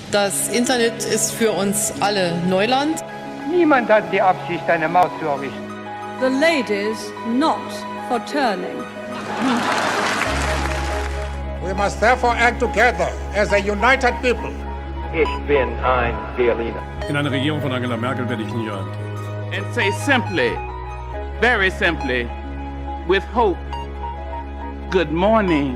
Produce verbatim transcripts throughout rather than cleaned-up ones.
Das Internet ist für uns alle Neuland. Niemand hat die Absicht, eine Maus zu errichten. The ladies not for turning. We must therefore act together as a united people. Ich bin ein Berliner. In einer Regierung von Angela Merkel werde ich nie rein. And say simply, very simply, with hope, good morning.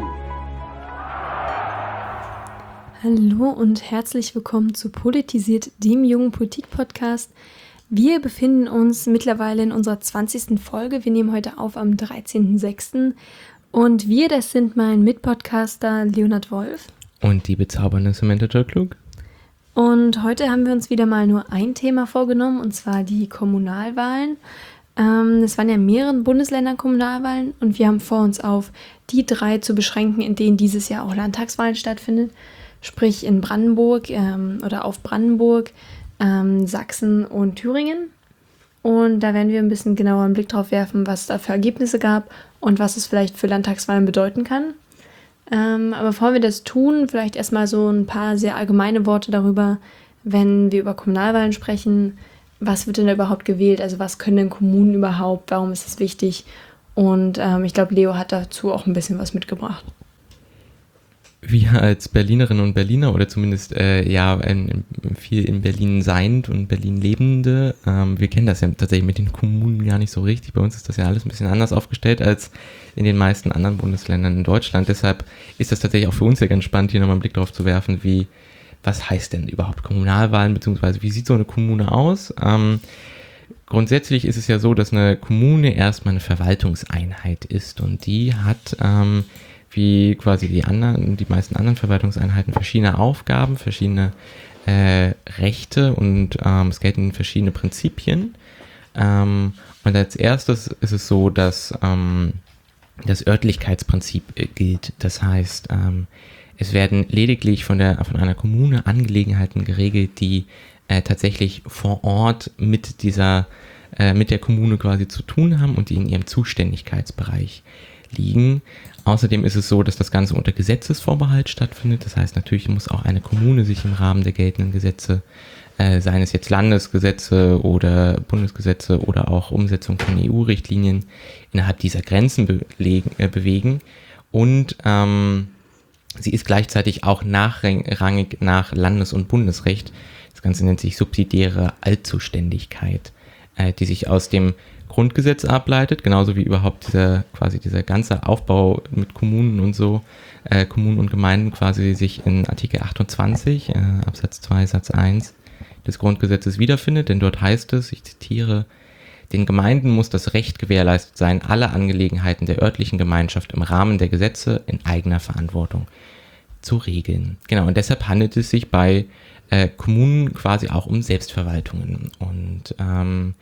Hallo und herzlich willkommen zu Politisiert, dem jungen Politik-Podcast. Wir befinden uns mittlerweile in unserer zwanzigsten Folge. Wir nehmen heute auf am dreizehnten sechsten Und wir, das sind mein Mitpodcaster Leonhard Wolf. Und die bezaubernde Samantha Joy-Klug. Und heute haben wir uns wieder mal nur ein Thema vorgenommen, und zwar die Kommunalwahlen. Ähm, es waren ja in mehreren Bundesländern Kommunalwahlen und wir haben vor, uns auf die drei zu beschränken, in denen dieses Jahr auch Landtagswahlen stattfinden. Sprich in Brandenburg ähm, oder auf Brandenburg, ähm, Sachsen und Thüringen. Und da werden wir ein bisschen genauer einen Blick drauf werfen, was es da für Ergebnisse gab und was es vielleicht für Landtagswahlen bedeuten kann. Ähm, aber bevor wir das tun, vielleicht erstmal so ein paar sehr allgemeine Worte darüber, wenn wir über Kommunalwahlen sprechen, was wird denn da überhaupt gewählt? Also was können denn Kommunen überhaupt? Warum ist das wichtig? Und ähm, ich glaube, Leo hat dazu auch ein bisschen was mitgebracht. Wir als Berlinerinnen und Berliner oder zumindest äh, ja in, in, viel in Berlin seiend und Berlin lebende, ähm, wir kennen das ja tatsächlich mit den Kommunen gar nicht so richtig. Bei uns ist das ja alles ein bisschen anders aufgestellt als in den meisten anderen Bundesländern in Deutschland. Deshalb ist das tatsächlich auch für uns ja ganz spannend, hier nochmal einen Blick drauf zu werfen, wie, was heißt denn überhaupt Kommunalwahlen, beziehungsweise wie sieht so eine Kommune aus? Ähm, grundsätzlich ist es ja so, dass eine Kommune erstmal eine Verwaltungseinheit ist und die hat ähm, wie quasi die anderen, die meisten anderen Verwaltungseinheiten verschiedene Aufgaben, verschiedene äh, Rechte und ähm, es gelten verschiedene Prinzipien. Ähm, und als erstes ist es so, dass ähm, das Örtlichkeitsprinzip äh, gilt. Das heißt, ähm, es werden lediglich von der von einer Kommune Angelegenheiten geregelt, die äh, tatsächlich vor Ort mit dieser äh, mit der Kommune quasi zu tun haben und die in ihrem Zuständigkeitsbereich liegen. Außerdem ist es so, dass das Ganze unter Gesetzesvorbehalt stattfindet. Das heißt, natürlich muss auch eine Kommune sich im Rahmen der geltenden Gesetze, äh, seien es jetzt Landesgesetze oder Bundesgesetze oder auch Umsetzung von E U-Richtlinien, innerhalb dieser Grenzen belegen, äh, bewegen. Und ähm, sie ist gleichzeitig auch nachrangig nach Landes- und Bundesrecht. Das Ganze nennt sich subsidiäre Allzuständigkeit, äh, die sich aus dem Grundgesetz ableitet, genauso wie überhaupt dieser quasi dieser ganze Aufbau mit Kommunen und so, äh, Kommunen und Gemeinden quasi sich in Artikel achtundzwanzig, äh, Absatz zwei, Satz eins des Grundgesetzes wiederfindet, denn dort heißt es, ich zitiere, den Gemeinden muss das Recht gewährleistet sein, alle Angelegenheiten der örtlichen Gemeinschaft im Rahmen der Gesetze in eigener Verantwortung zu regeln. Genau, und deshalb handelt es sich bei äh, Kommunen quasi auch um Selbstverwaltungen und ähm,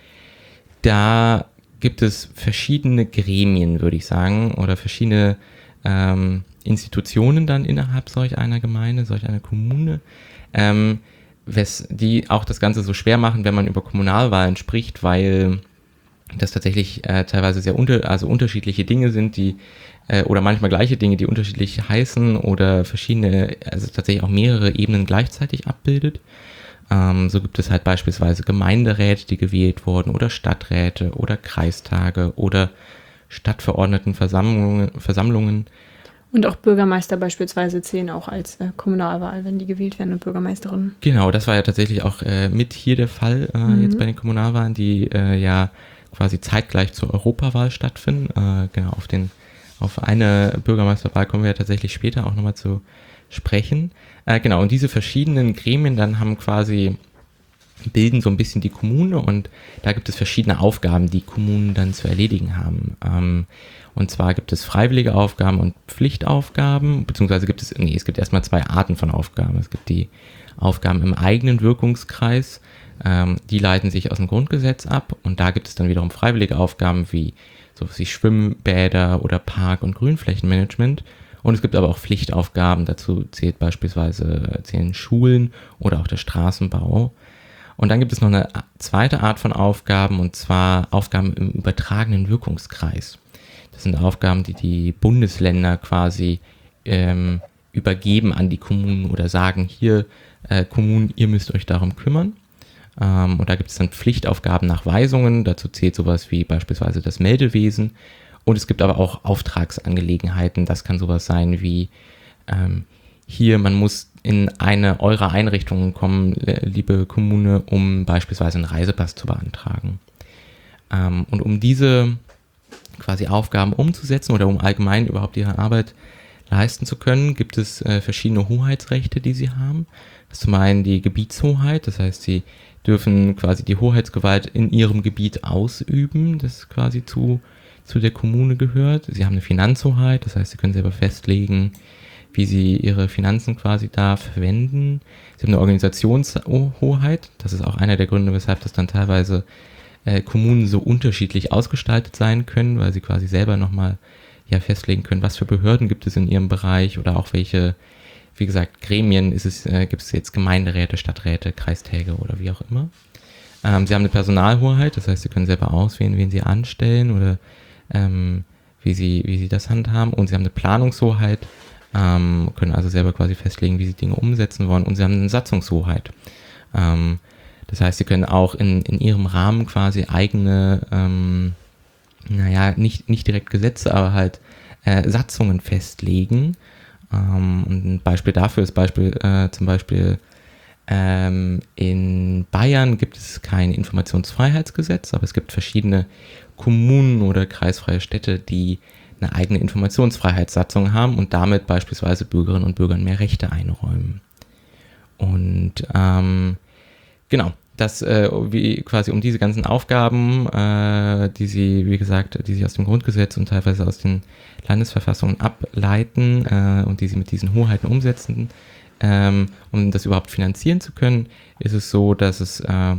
da gibt es verschiedene Gremien, würde ich sagen, oder verschiedene ähm, Institutionen dann innerhalb solch einer Gemeinde, solch einer Kommune, ähm, wes, die auch das Ganze so schwer machen, wenn man über Kommunalwahlen spricht, weil das tatsächlich äh, teilweise sehr unter, also unterschiedliche Dinge sind, die äh, oder manchmal gleiche Dinge, die unterschiedlich heißen oder verschiedene, also tatsächlich auch mehrere Ebenen gleichzeitig abbildet. Ähm, so gibt es halt beispielsweise Gemeinderäte, die gewählt wurden oder Stadträte oder Kreistage oder Stadtverordnetenversammlungen. Versammlungen. Und auch Bürgermeister beispielsweise zählen auch als äh, Kommunalwahl, wenn die gewählt werden und Bürgermeisterinnen. Genau, das war ja tatsächlich auch äh, mit hier der Fall äh, mhm. jetzt bei den Kommunalwahlen, die äh, ja quasi zeitgleich zur Europawahl stattfinden. Äh, genau, auf, den, auf eine Bürgermeisterwahl kommen wir ja tatsächlich später auch nochmal zu sprechen. Äh, genau, und diese verschiedenen Gremien dann haben quasi, bilden so ein bisschen die Kommune und da gibt es verschiedene Aufgaben, die Kommunen dann zu erledigen haben. Ähm, und zwar gibt es freiwillige Aufgaben und Pflichtaufgaben, beziehungsweise gibt es, nee, es gibt erstmal zwei Arten von Aufgaben. Es gibt die Aufgaben im eigenen Wirkungskreis, ähm, die leiten sich aus dem Grundgesetz ab und da gibt es dann wiederum freiwillige Aufgaben wie sowas wie Schwimmbäder oder Park- und Grünflächenmanagement. Und es gibt aber auch Pflichtaufgaben, dazu zählt beispielsweise zählen Schulen oder auch der Straßenbau. Und dann gibt es noch eine zweite Art von Aufgaben, und zwar Aufgaben im übertragenen Wirkungskreis. Das sind Aufgaben, die die Bundesländer quasi ähm, übergeben an die Kommunen oder sagen, hier äh, Kommunen, ihr müsst euch darum kümmern. Ähm, und da gibt es dann Pflichtaufgaben nach Weisungen, dazu zählt sowas wie beispielsweise das Meldewesen. Und es gibt aber auch Auftragsangelegenheiten, das kann sowas sein wie ähm, hier, man muss in eine eurer Einrichtungen kommen, liebe Kommune, um beispielsweise einen Reisepass zu beantragen. Ähm, und um diese quasi Aufgaben umzusetzen oder um allgemein überhaupt ihre Arbeit leisten zu können, gibt es äh, verschiedene Hoheitsrechte, die sie haben. Das ist zum einen die Gebietshoheit, das heißt, sie dürfen quasi die Hoheitsgewalt in ihrem Gebiet ausüben, das quasi zu, zu der Kommune gehört. Sie haben eine Finanzhoheit, das heißt, sie können selber festlegen, wie sie ihre Finanzen quasi da verwenden. Sie haben eine Organisationshoheit, das ist auch einer der Gründe, weshalb das dann teilweise äh, Kommunen so unterschiedlich ausgestaltet sein können, weil sie quasi selber nochmal ja, festlegen können, was für Behörden gibt es in ihrem Bereich oder auch welche, wie gesagt, Gremien ist es, äh, gibt es jetzt Gemeinderäte, Stadträte, Kreistäge oder wie auch immer. Ähm, sie haben eine Personalhoheit, das heißt, sie können selber auswählen, wen sie anstellen oder ähm, wie sie, wie sie das handhaben. Und sie haben eine Planungshoheit, ähm, können also selber quasi festlegen, wie sie Dinge umsetzen wollen. Und sie haben eine Satzungshoheit. Ähm, das heißt, sie können auch in, in ihrem Rahmen quasi eigene, ähm, naja, nicht, nicht direkt Gesetze, aber halt äh, Satzungen festlegen. Ähm, und ein Beispiel dafür ist Beispiel, äh, zum Beispiel ähm, in Bayern gibt es kein Informationsfreiheitsgesetz, aber es gibt verschiedene Kommunen oder kreisfreie Städte, die eine eigene Informationsfreiheitssatzung haben und damit beispielsweise Bürgerinnen und Bürgern mehr Rechte einräumen. Und ähm, genau, das äh, wie quasi um diese ganzen Aufgaben, äh, die sie, wie gesagt, die sie aus dem Grundgesetz und teilweise aus den Landesverfassungen ableiten äh, und die sie mit diesen Hoheiten umsetzen, ähm, um das überhaupt finanzieren zu können, ist es so, dass es äh,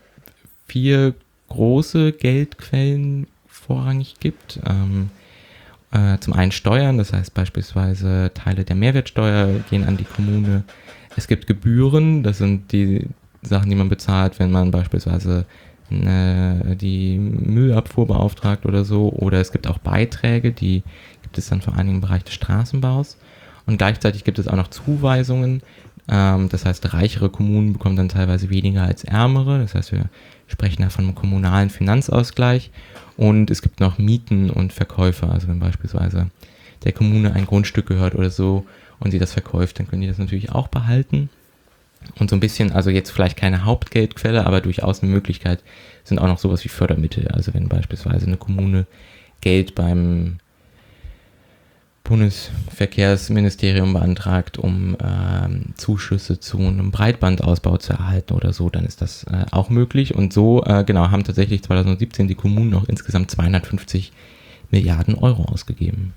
vier große Geldquellen vorrangig gibt. Ähm, Äh, zum einen Steuern, das heißt beispielsweise Teile der Mehrwertsteuer gehen an die Kommune. Es gibt Gebühren, das sind die Sachen, die man bezahlt, wenn man beispielsweise äh, die Müllabfuhr beauftragt oder so. Oder es gibt auch Beiträge, die gibt es dann vor allem im Bereich des Straßenbaus. Und gleichzeitig gibt es auch noch Zuweisungen. Ähm, das heißt, reichere Kommunen bekommen dann teilweise weniger als ärmere. Das heißt, wir sprechen da von einem kommunalen Finanzausgleich. Und es gibt noch Mieten und Verkäufe, also wenn beispielsweise der Kommune ein Grundstück gehört oder so und sie das verkauft, dann können die das natürlich auch behalten. Und so ein bisschen, also jetzt vielleicht keine Hauptgeldquelle, aber durchaus eine Möglichkeit sind auch noch sowas wie Fördermittel. Also wenn beispielsweise eine Kommune Geld beim Bundesverkehrsministerium beantragt, um ähm, Zuschüsse zu einem Breitbandausbau zu erhalten oder so, dann ist das äh, auch möglich. Und so, äh, genau, haben tatsächlich zwanzig siebzehn die Kommunen noch insgesamt zweihundertfünfzig Milliarden Euro ausgegeben.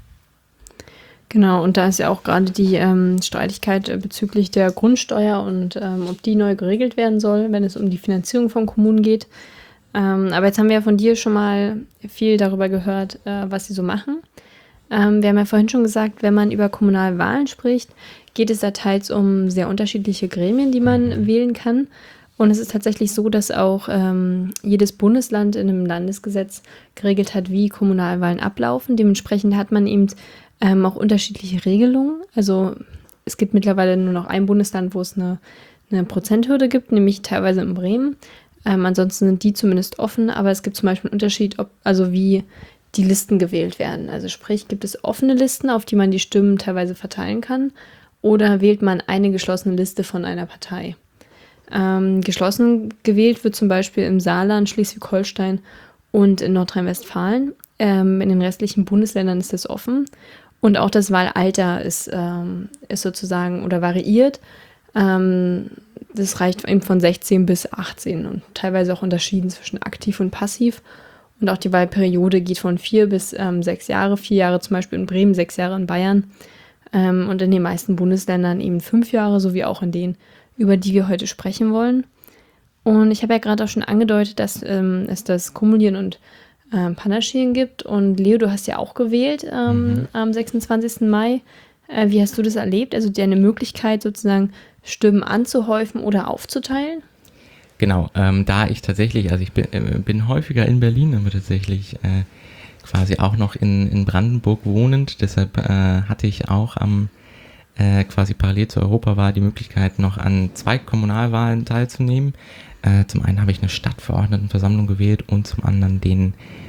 Genau, und da ist ja auch gerade die ähm, Streitigkeit äh, bezüglich der Grundsteuer und ähm, ob die neu geregelt werden soll, wenn es um die Finanzierung von Kommunen geht. Ähm, aber jetzt haben wir ja von dir schon mal viel darüber gehört, äh, was sie so machen. Ähm, wir haben ja vorhin schon gesagt, wenn man über kommunale Wahlen spricht, geht es da teils um sehr unterschiedliche Gremien, die man mhm. wählen kann. Und es ist tatsächlich so, dass auch ähm, jedes Bundesland in einem Landesgesetz geregelt hat, wie Kommunalwahlen ablaufen. Dementsprechend hat man eben ähm, auch unterschiedliche Regelungen. Also es gibt mittlerweile nur noch ein Bundesland, wo es eine, eine Prozenthürde gibt, nämlich teilweise in Bremen. Ähm, ansonsten sind die zumindest offen, aber es gibt zum Beispiel einen Unterschied, ob, also wie die Listen gewählt werden. Also sprich, gibt es offene Listen, auf die man die Stimmen teilweise verteilen kann, oder wählt man eine geschlossene Liste von einer Partei. Ähm, geschlossen gewählt wird zum Beispiel im Saarland, Schleswig-Holstein und in Nordrhein-Westfalen. Ähm, in den restlichen Bundesländern ist das offen. Und auch das Wahlalter ist, ähm, ist sozusagen oder variiert. Ähm, das reicht eben von sechzehn bis achtzehn und teilweise auch unterschieden zwischen aktiv und passiv. Und auch die Wahlperiode geht von vier bis ähm, sechs Jahre, vier Jahre zum Beispiel in Bremen, sechs Jahre in Bayern ähm, und in den meisten Bundesländern eben fünf Jahre, sowie auch in denen, über die wir heute sprechen wollen. Und ich habe ja gerade auch schon angedeutet, dass ähm, es das Kumulieren und ähm, Panaschieren gibt. Und Leo, du hast ja auch gewählt ähm, mhm. am sechsundzwanzigsten Mai. Äh, wie hast du das erlebt? Also deine Möglichkeit sozusagen Stimmen anzuhäufen oder aufzuteilen? Genau, ähm, da ich tatsächlich, also ich bin, äh, bin häufiger in Berlin, aber tatsächlich äh, quasi auch noch in, in Brandenburg wohnend, deshalb äh, hatte ich auch am äh, quasi parallel zur Europawahl die Möglichkeit, noch an zwei Kommunalwahlen teilzunehmen. Äh, zum einen habe ich eine Stadtverordnetenversammlung gewählt und zum anderen den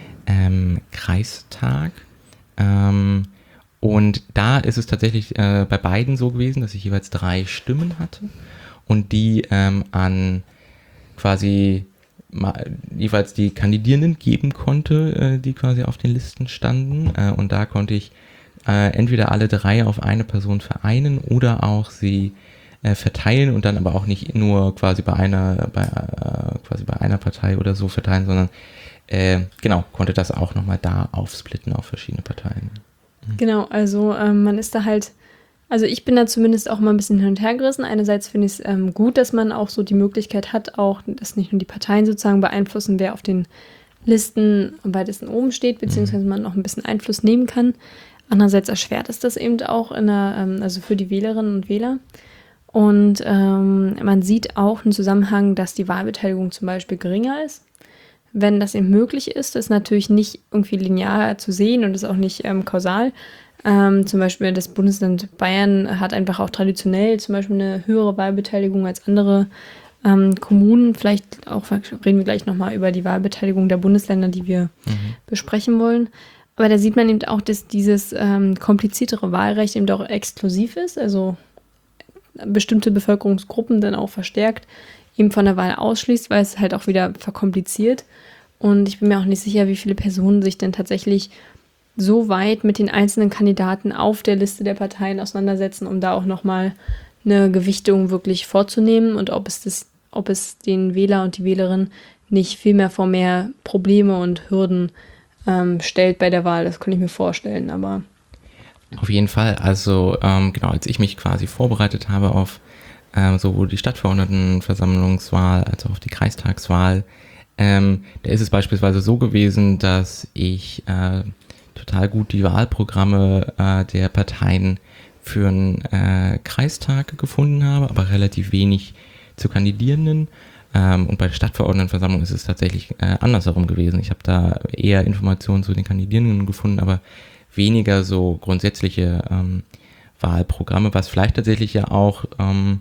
ähm, Kreistag. Ähm, und da ist es tatsächlich äh, bei beiden so gewesen, dass ich jeweils drei Stimmen hatte und die ähm, an quasi ma- jeweils die Kandidierenden geben konnte, äh, die quasi auf den Listen standen. Äh, und da konnte ich äh, entweder alle drei auf eine Person vereinen oder auch sie äh, verteilen und dann aber auch nicht nur quasi bei einer, bei, äh, quasi bei einer Partei oder so verteilen, sondern äh, genau, konnte das auch nochmal da aufsplitten auf verschiedene Parteien. Genau, also ähm, man ist da halt, also ich bin da zumindest auch mal ein bisschen hin und her gerissen. Einerseits finde ich es ähm, gut, dass man auch so die Möglichkeit hat, auch, dass nicht nur die Parteien sozusagen beeinflussen, wer auf den Listen am weitesten oben steht, beziehungsweise man auch ein bisschen Einfluss nehmen kann. Andererseits erschwert es das eben auch in der, ähm, also für die Wählerinnen und Wähler. Und ähm, man sieht auch einen Zusammenhang, dass die Wahlbeteiligung zum Beispiel geringer ist. Wenn das eben möglich ist, das ist natürlich nicht irgendwie linear zu sehen und ist auch nicht ähm, kausal. Ähm, zum Beispiel das Bundesland Bayern hat einfach auch traditionell zum Beispiel eine höhere Wahlbeteiligung als andere ähm, Kommunen. Vielleicht auch reden wir gleich nochmal über die Wahlbeteiligung der Bundesländer, die wir mhm. besprechen wollen. Aber da sieht man eben auch, dass dieses ähm, kompliziertere Wahlrecht eben auch exklusiv ist, also bestimmte Bevölkerungsgruppen dann auch verstärkt eben von der Wahl ausschließt, weil es halt auch wieder verkompliziert. Und ich bin mir auch nicht sicher, wie viele Personen sich denn tatsächlich so weit mit den einzelnen Kandidaten auf der Liste der Parteien auseinandersetzen, um da auch nochmal eine Gewichtung wirklich vorzunehmen und ob es, das, ob es den Wähler und die Wählerin nicht viel mehr vor mehr Probleme und Hürden ähm, stellt bei der Wahl. Das kann ich mir vorstellen, aber... Auf jeden Fall, also ähm, genau, als ich mich quasi vorbereitet habe auf ähm, sowohl die Stadtverordnetenversammlungswahl als auch auf die Kreistagswahl, ähm, da ist es beispielsweise so gewesen, dass ich äh, total gut die Wahlprogramme äh, der Parteien für einen äh, Kreistag gefunden habe, aber relativ wenig zu Kandidierenden. Ähm, und bei der Stadtverordnetenversammlung ist es tatsächlich äh, andersherum gewesen. Ich habe da eher Informationen zu den Kandidierenden gefunden, aber weniger so grundsätzliche ähm, Wahlprogramme, was vielleicht tatsächlich ja auch, ähm,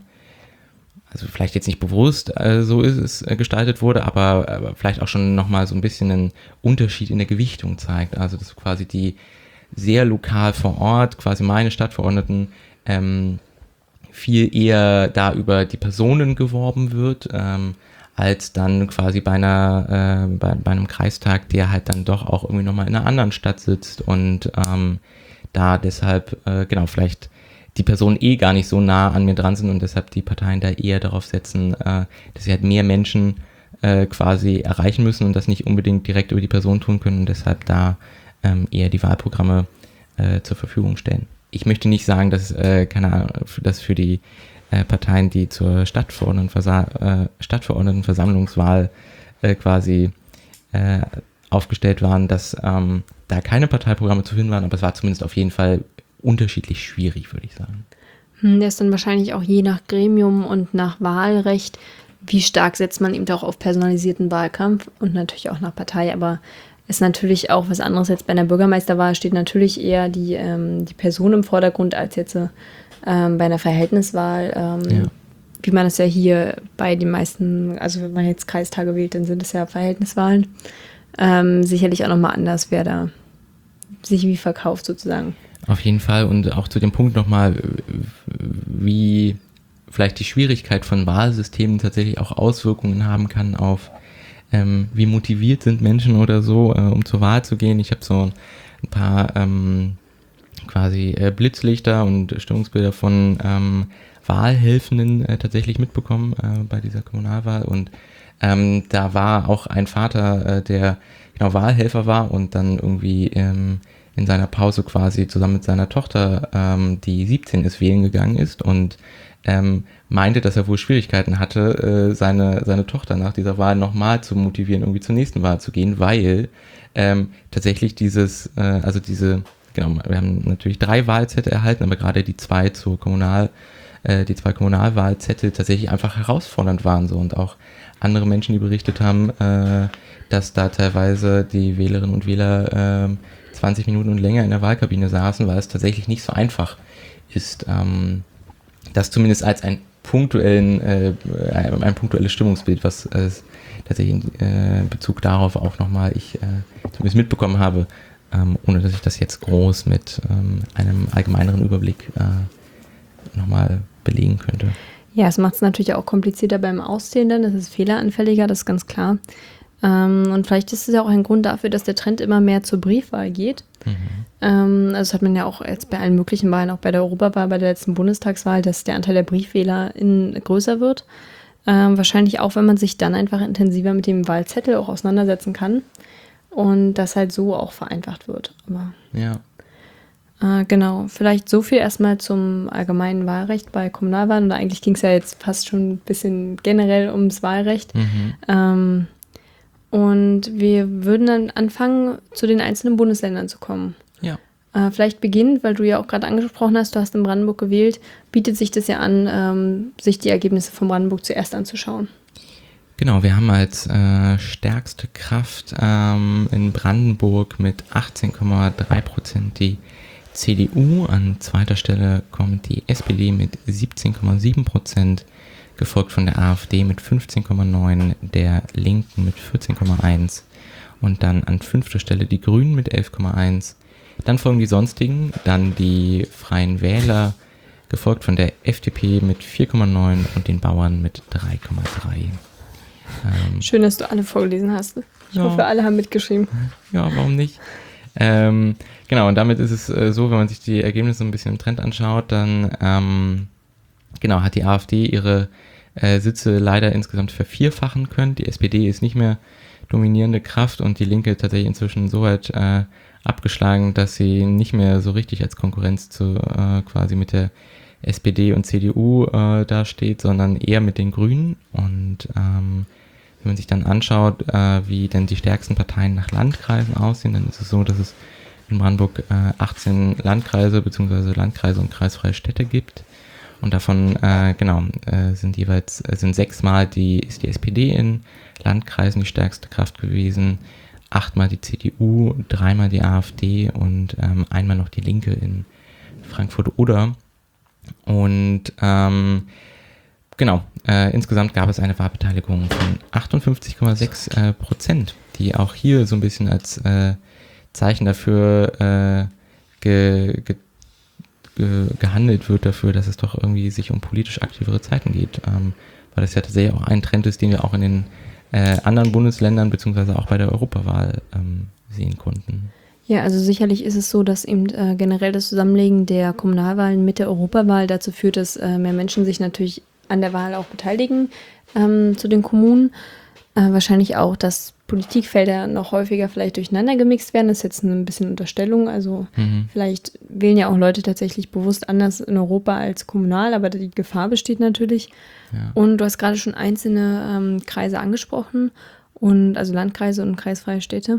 also vielleicht jetzt nicht bewusst äh, so ist es äh, gestaltet wurde, aber, aber vielleicht auch schon nochmal so ein bisschen einen Unterschied in der Gewichtung zeigt. Also dass quasi die sehr lokal vor Ort, quasi meine Stadtverordneten, ähm, viel eher da über die Personen geworben wird, ähm, als dann quasi bei einer äh, bei, bei einem Kreistag, der halt dann doch auch irgendwie nochmal in einer anderen Stadt sitzt und ähm, da deshalb, äh, genau, vielleicht die Personen eh gar nicht so nah an mir dran sind und deshalb die Parteien da eher darauf setzen, äh, dass sie halt mehr Menschen äh, quasi erreichen müssen und das nicht unbedingt direkt über die Person tun können und deshalb da ähm, eher die Wahlprogramme äh, zur Verfügung stellen. Ich möchte nicht sagen, dass, äh, keine Ahnung, dass für die äh, Parteien, die zur Stadtverordnetenversa- äh, Stadtverordnetenversammlungswahl äh, quasi äh, aufgestellt waren, dass ähm, da keine Parteiprogramme zu finden waren, aber es war zumindest auf jeden Fall unterschiedlich schwierig, würde ich sagen. Hm, der ist dann wahrscheinlich auch je nach Gremium und nach Wahlrecht, wie stark setzt man eben auch auf personalisierten Wahlkampf und natürlich auch nach Partei, aber ist natürlich auch was anderes jetzt bei einer Bürgermeisterwahl, steht natürlich eher die, ähm, die Person im Vordergrund als jetzt ähm, bei einer Verhältniswahl, ähm, ja. Wie man es ja hier bei den meisten, also wenn man jetzt Kreistage wählt, dann sind es ja Verhältniswahlen, ähm, sicherlich auch nochmal anders, wer da sich wie verkauft sozusagen. Auf jeden Fall und auch zu dem Punkt nochmal, wie vielleicht die Schwierigkeit von Wahlsystemen tatsächlich auch Auswirkungen haben kann auf ähm, wie motiviert sind Menschen oder so, äh, um zur Wahl zu gehen. Ich habe so ein paar ähm, quasi äh, Blitzlichter und Stimmungsbilder von ähm, Wahlhelfenden äh, tatsächlich mitbekommen äh, bei dieser Kommunalwahl und ähm, da war auch ein Vater, äh, der genau Wahlhelfer war und dann irgendwie ähm, in seiner Pause quasi zusammen mit seiner Tochter, ähm, die siebzehn ist, wählen gegangen ist und ähm, meinte, dass er wohl Schwierigkeiten hatte, äh, seine, seine Tochter nach dieser Wahl nochmal zu motivieren, irgendwie zur nächsten Wahl zu gehen, weil ähm, tatsächlich dieses, äh, also diese, genau, wir haben natürlich drei Wahlzettel erhalten, aber gerade die zwei zur Kommunal, äh, die zwei Kommunalwahlzettel tatsächlich einfach herausfordernd waren so und auch andere Menschen, die berichtet haben, äh, dass da teilweise die Wählerinnen und Wähler äh, zwanzig Minuten und länger in der Wahlkabine saßen, weil es tatsächlich nicht so einfach ist ähm, das zumindest als ein punktuellen, äh, ein punktuelles Stimmungsbild, was äh, tatsächlich in äh, Bezug darauf auch nochmal ich äh, zumindest mitbekommen habe, ähm, ohne dass ich das jetzt groß mit ähm, einem allgemeineren Überblick äh, nochmal belegen könnte. Ja, es macht es natürlich auch komplizierter beim Auszählen dann, das ist fehleranfälliger, das ist ganz klar. Ähm, und vielleicht ist es ja auch ein Grund dafür, dass der Trend immer mehr zur Briefwahl geht. Mhm. Ähm, also das hat man ja auch jetzt bei allen möglichen Wahlen, auch bei der Europawahl, bei der letzten Bundestagswahl, dass der Anteil der Briefwähler in, größer wird. Ähm, wahrscheinlich auch, wenn man sich dann einfach intensiver mit dem Wahlzettel auch auseinandersetzen kann und das halt so auch vereinfacht wird. Aber ja. Äh, genau, vielleicht so viel erstmal zum allgemeinen Wahlrecht bei Kommunalwahlen. Oder eigentlich ging es ja jetzt fast schon ein bisschen generell ums Wahlrecht. Mhm. Ähm, und wir würden dann anfangen, zu den einzelnen Bundesländern zu kommen. Ja. Äh, vielleicht beginnend, weil du ja auch gerade angesprochen hast, du hast in Brandenburg gewählt, bietet sich das ja an, ähm, sich die Ergebnisse von Brandenburg zuerst anzuschauen. Genau, wir haben als äh, stärkste Kraft ähm, in Brandenburg mit achtzehn Komma drei Prozent die C D U, an zweiter Stelle kommt die S P D mit siebzehn Komma sieben Prozent, gefolgt von der AfD mit fünfzehn Komma neun, der Linken mit vierzehn Komma eins und dann an fünfter Stelle die Grünen mit elf Komma eins. Dann folgen die Sonstigen, dann die Freien Wähler, gefolgt von der F D P mit vier Komma neun und den Bauern mit drei Komma drei. Ähm, Schön, dass du alle vorgelesen hast. Ich ja. hoffe, alle haben mitgeschrieben. Ja, warum nicht? Ähm, genau, und damit ist es äh, so, wenn man sich die Ergebnisse ein bisschen im Trend anschaut, dann ähm, genau hat die AfD ihre äh, Sitze leider insgesamt vervierfachen können. Die S P D ist nicht mehr dominierende Kraft und die Linke tatsächlich inzwischen so weit äh, abgeschlagen, dass sie nicht mehr so richtig als Konkurrenz zu äh, quasi mit der S P D und C D U äh, dasteht, sondern eher mit den Grünen. Und ähm, wenn man sich dann anschaut, äh, wie denn die stärksten Parteien nach Landkreisen aussehen, dann ist es so, dass es in Brandenburg äh, achtzehn Landkreise bzw. Landkreise und kreisfreie Städte gibt. Und davon äh, genau äh, sind jeweils äh, sind sechsmal die ist die S P D in Landkreisen die stärkste Kraft gewesen, achtmal die C D U, dreimal die AfD und ähm, einmal noch die Linke in Frankfurt-Oder. Und ähm, genau, äh, insgesamt gab es eine Wahlbeteiligung von achtundfünfzig Komma sechs äh, Prozent, die auch hier so ein bisschen als äh, Zeichen dafür äh, ge, ge, ge, gehandelt wird, dafür, dass es doch irgendwie sich um politisch aktivere Zeiten geht, ähm, weil das ja tatsächlich auch ein Trend ist, den wir auch in den äh, anderen Bundesländern beziehungsweise auch bei der Europawahl ähm, sehen konnten. Ja, also sicherlich ist es so, dass eben äh, generell das Zusammenlegen der Kommunalwahlen mit der Europawahl dazu führt, dass äh, mehr Menschen sich natürlich an der Wahl auch beteiligen ähm, zu den Kommunen. Äh, wahrscheinlich auch, dass Politikfelder noch häufiger vielleicht durcheinander gemixt werden. Das ist jetzt ein bisschen Unterstellung. Also mhm. vielleicht wählen ja auch Leute tatsächlich bewusst anders in Europa als kommunal, aber die Gefahr besteht natürlich. Ja. Und du hast gerade schon einzelne ähm, Kreise angesprochen, und also Landkreise und kreisfreie Städte.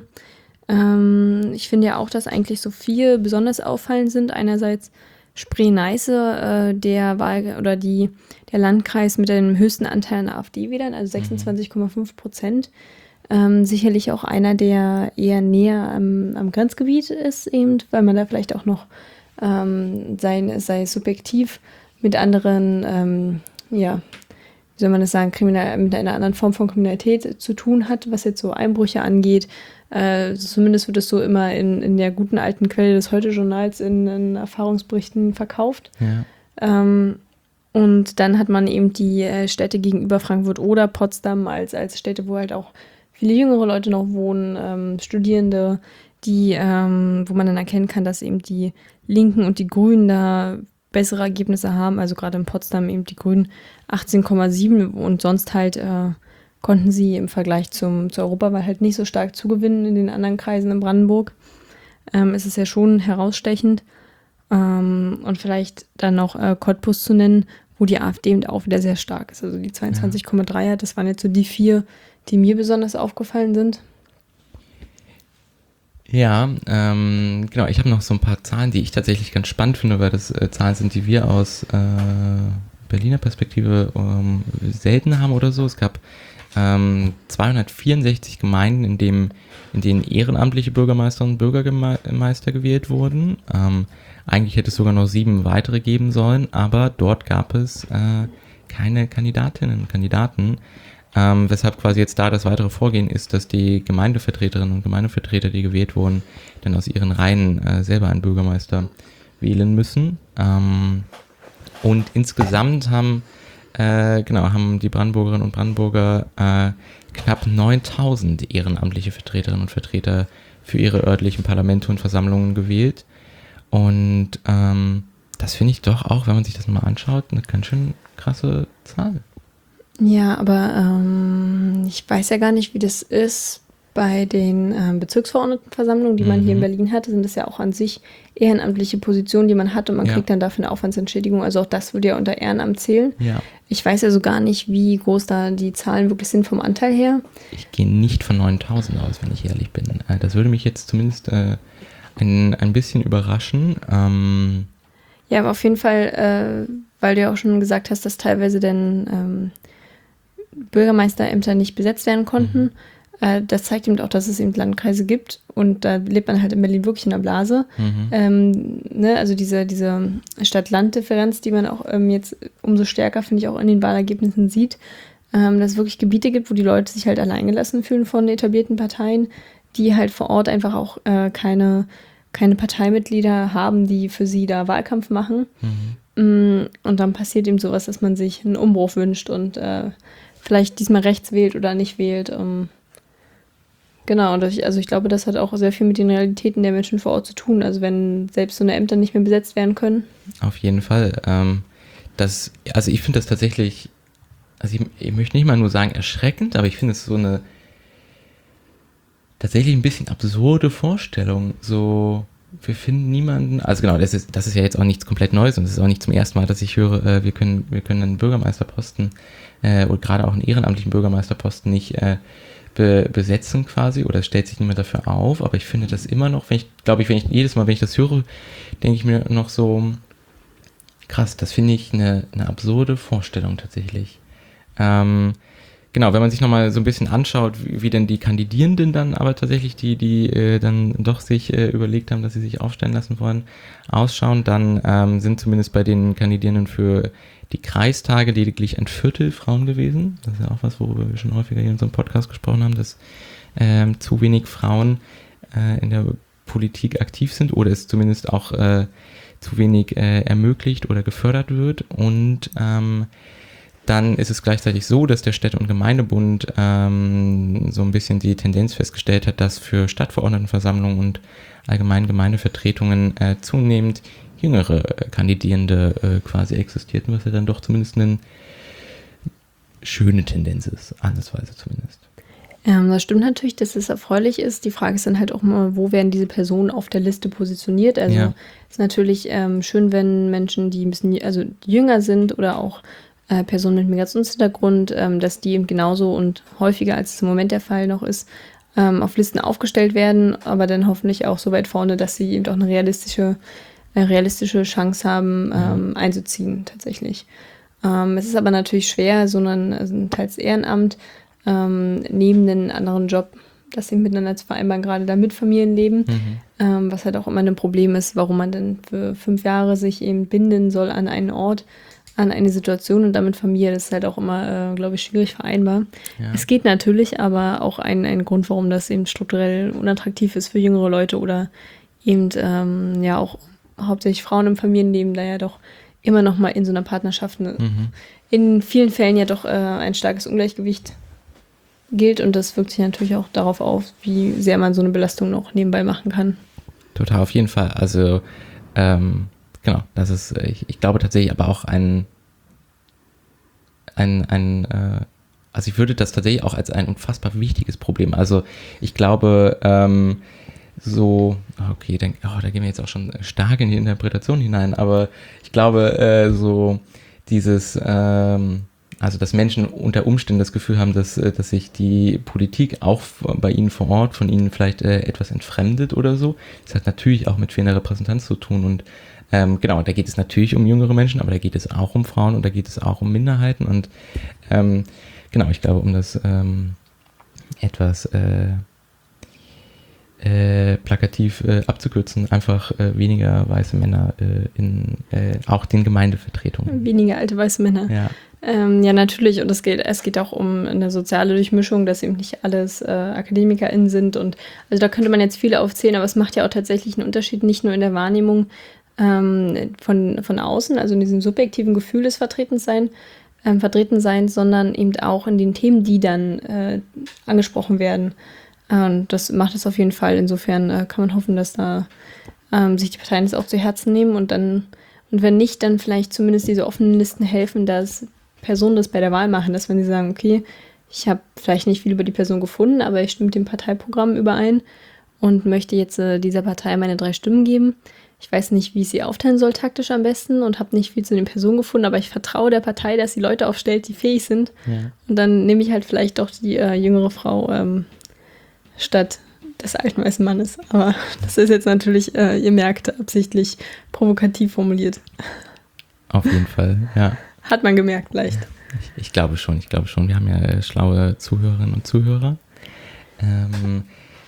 Ähm, ich finde ja auch, dass eigentlich so vier besonders auffallend sind. Einerseits Spree-Neiße, äh, der Wahl oder die, der Landkreis mit dem höchsten Anteil an AfD-Wählern, also sechsundzwanzig Komma fünf Prozent. Ähm, sicherlich auch einer, der eher näher am, am Grenzgebiet ist, eben, weil man da vielleicht auch noch ähm, sein, sei subjektiv mit anderen, ähm, ja, wie soll man das sagen, kriminal, mit einer anderen Form von Kriminalität zu tun hat, was jetzt so Einbrüche angeht. Äh, zumindest wird es so immer in, in der guten alten Quelle des Heute-Journals in, in Erfahrungsberichten verkauft. Ja. Ähm, und dann hat man eben die äh, Städte gegenüber Frankfurt oder Potsdam als, als Städte, wo halt auch viele jüngere Leute noch wohnen, ähm, Studierende, die, ähm, wo man dann erkennen kann, dass eben die Linken und die Grünen da bessere Ergebnisse haben. Also gerade in Potsdam eben die Grünen achtzehn Komma sieben und sonst halt äh, konnten sie im Vergleich zum, zur Europawahl halt nicht so stark zugewinnen in den anderen Kreisen in Brandenburg. Ähm, es ist ja schon herausstechend. Ähm, und vielleicht dann noch äh, Cottbus zu nennen, wo die AfD eben auch wieder sehr stark ist. Also die zweiundzwanzig Komma drei hat, das waren jetzt so die vier, die mir besonders aufgefallen sind. Ja, ähm, genau, ich habe noch so ein paar Zahlen, die ich tatsächlich ganz spannend finde, weil das äh, Zahlen sind, die wir aus äh, Berliner Perspektive ähm, selten haben oder so. Es gab ähm, zweihundertvierundsechzig Gemeinden, in, dem, in denen ehrenamtliche Bürgermeisterinnen und Bürgermeister gewählt wurden. Ähm, eigentlich hätte es sogar noch sieben weitere geben sollen, aber dort gab es äh, keine Kandidatinnen und Kandidaten. Ähm, weshalb quasi jetzt da das weitere Vorgehen ist, dass die Gemeindevertreterinnen und Gemeindevertreter, die gewählt wurden, dann aus ihren Reihen äh, selber einen Bürgermeister wählen müssen. Ähm, und insgesamt haben, äh, genau, haben die Brandenburgerinnen und Brandenburger äh, knapp neuntausend ehrenamtliche Vertreterinnen und Vertreter für ihre örtlichen Parlamente und Versammlungen gewählt. Und ähm, das finde ich doch auch, wenn man sich das mal anschaut, eine ganz schön krasse Zahl. Ja, aber ähm, ich weiß ja gar nicht, wie das ist bei den ähm, Bezirksverordnetenversammlungen, die man mhm. hier in Berlin hat. Sind das ja auch an sich ehrenamtliche Positionen, die man hat und man ja. kriegt dann dafür eine Aufwandsentschädigung. Also auch das würde ja unter Ehrenamt zählen. Ja. Ich weiß ja so gar nicht, wie groß da die Zahlen wirklich sind vom Anteil her. Ich gehe nicht von neuntausend aus, wenn ich ehrlich bin. Das würde mich jetzt zumindest äh, ein, ein bisschen überraschen. Ähm ja, aber auf jeden Fall, äh, weil du ja auch schon gesagt hast, dass teilweise dann ähm, Bürgermeisterämter nicht besetzt werden konnten. Mhm. Äh, das zeigt eben auch, dass es eben Landkreise gibt und da lebt man halt in Berlin wirklich in der Blase. Mhm. Ähm, ne, also diese, diese Stadt-Land-Differenz, die man auch ähm, jetzt umso stärker, finde ich, auch in den Wahlergebnissen sieht, ähm, dass es wirklich Gebiete gibt, wo die Leute sich halt alleingelassen fühlen von etablierten Parteien, die halt vor Ort einfach auch äh, keine, keine Parteimitglieder haben, die für sie da Wahlkampf machen. Mhm. Und dann passiert eben sowas, dass man sich einen Umbruch wünscht und äh, vielleicht diesmal rechts wählt oder nicht wählt. Um genau, und ich, also ich glaube, das hat auch sehr viel mit den Realitäten der Menschen vor Ort zu tun. Also wenn selbst so eine Ämter nicht mehr besetzt werden können. Auf jeden Fall. Ähm, das, also ich finde das tatsächlich, also ich, ich möchte nicht mal nur sagen erschreckend, aber ich finde es so eine tatsächlich ein bisschen absurde Vorstellung. So, wir finden niemanden, also genau, das ist, das ist ja jetzt auch nichts komplett Neues und es ist auch nicht zum ersten Mal, dass ich höre, äh, wir können, wir können einen Bürgermeisterposten äh, oder gerade auch einen ehrenamtlichen Bürgermeisterposten nicht äh, be, besetzen quasi oder es stellt sich niemand dafür auf, aber ich finde das immer noch, wenn ich, glaube ich, wenn ich jedes Mal, wenn ich das höre, denke ich mir noch so, krass, das finde ich eine, eine absurde Vorstellung tatsächlich. Ähm, Genau, wenn man sich nochmal so ein bisschen anschaut, wie, wie denn die Kandidierenden dann aber tatsächlich, die, die äh, dann doch sich äh, überlegt haben, dass sie sich aufstellen lassen wollen, ausschauen, dann ähm, sind zumindest bei den Kandidierenden für die Kreistage lediglich ein Viertel Frauen gewesen. Das ist ja auch was, worüber wir schon häufiger hier in unserem Podcast gesprochen haben, dass ähm, zu wenig Frauen äh, in der Politik aktiv sind oder es zumindest auch äh, zu wenig äh, ermöglicht oder gefördert wird. Und ähm, dann ist es gleichzeitig so, dass der Städte- und Gemeindebund ähm, so ein bisschen die Tendenz festgestellt hat, dass für Stadtverordnetenversammlungen und allgemeinen Gemeindevertretungen äh, zunehmend jüngere äh, Kandidierende äh, quasi existierten, was ja dann doch zumindest eine schöne Tendenz ist, andersweise zumindest. Ähm, das stimmt natürlich, dass es erfreulich ist. Die Frage ist dann halt auch mal, wo werden diese Personen auf der Liste positioniert? Also ja. ist natürlich ähm, schön, wenn Menschen, die ein bisschen also jünger sind oder auch Äh, Personen mit Migrationshintergrund, ähm, dass die eben genauso und häufiger, als es im Moment der Fall noch ist, ähm, auf Listen aufgestellt werden, aber dann hoffentlich auch so weit vorne, dass sie eben auch eine realistische, äh, realistische Chance haben, ähm, ja. einzuziehen tatsächlich. Ähm, es ist aber natürlich schwer, so ein, also ein teils Ehrenamt ähm, neben einen anderen Job, das eben miteinander zu vereinbaren, gerade da mit Familienleben, mhm. ähm, was halt auch immer ein Problem ist, warum man dann für fünf Jahre sich eben binden soll an einen Ort, an eine Situation und damit Familie, das ist halt auch immer, äh, glaube ich, schwierig vereinbar. Ja. Es geht natürlich, aber auch ein, ein Grund, warum das eben strukturell unattraktiv ist für jüngere Leute oder eben ähm, ja auch hauptsächlich Frauen im Familienleben, da ja doch immer noch mal in so einer Partnerschaft eine, mhm. in vielen Fällen ja doch äh, ein starkes Ungleichgewicht gilt und das wirkt sich natürlich auch darauf auf, wie sehr man so eine Belastung noch nebenbei machen kann. Total, auf jeden Fall. Also ähm Genau, das ist, ich, ich glaube tatsächlich aber auch ein, ein, ein äh, also ich würde das tatsächlich auch als ein unfassbar wichtiges Problem, also ich glaube, ähm, so, okay, dann, oh, da gehen wir jetzt auch schon stark in die Interpretation hinein, aber ich glaube, äh, so dieses, ähm, also dass Menschen unter Umständen das Gefühl haben, dass, dass sich die Politik auch bei ihnen vor Ort von ihnen vielleicht äh, etwas entfremdet oder so. Das hat natürlich auch mit fehlender Repräsentanz zu tun und ähm, genau, da geht es natürlich um jüngere Menschen, aber da geht es auch um Frauen und da geht es auch um Minderheiten und ähm, genau, ich glaube, um das ähm, etwas äh, äh, plakativ äh, abzukürzen, einfach äh, weniger weiße Männer äh, in äh, auch den Gemeindevertretungen. Weniger alte weiße Männer. Ja. Ähm, ja, natürlich. Und es geht, es geht auch um eine soziale Durchmischung, dass eben nicht alles äh, AkademikerInnen sind. Und also da könnte man jetzt viele aufzählen, aber es macht ja auch tatsächlich einen Unterschied, nicht nur in der Wahrnehmung ähm, von, von außen, also in diesem subjektiven Gefühl des Vertretenseins, ähm, Vertretenseins, sondern eben auch in den Themen, die dann äh, angesprochen werden. Und das macht es auf jeden Fall. Insofern äh, kann man hoffen, dass da ähm, sich die Parteien das auch zu Herzen nehmen und dann, und wenn nicht, dann vielleicht zumindest diese offenen Listen helfen, dass Personen das bei der Wahl machen, dass wenn sie sagen, okay, ich habe vielleicht nicht viel über die Person gefunden, aber ich stimme mit dem Parteiprogramm überein und möchte jetzt äh, dieser Partei meine drei Stimmen geben. Ich weiß nicht, wie ich sie aufteilen soll taktisch am besten und habe nicht viel zu den Personen gefunden, aber ich vertraue der Partei, dass sie Leute aufstellt, die fähig sind. Ja. Und dann nehme ich halt vielleicht doch die äh, jüngere Frau ähm, statt des alten weißen Mannes. Aber das ist jetzt natürlich, äh, ihr merkt, absichtlich provokativ formuliert. Auf jeden Fall, ja. Hat man gemerkt, leicht. Ich, ich glaube schon, ich glaube schon. Wir haben ja äh, schlaue Zuhörerinnen und Zuhörer. Ähm,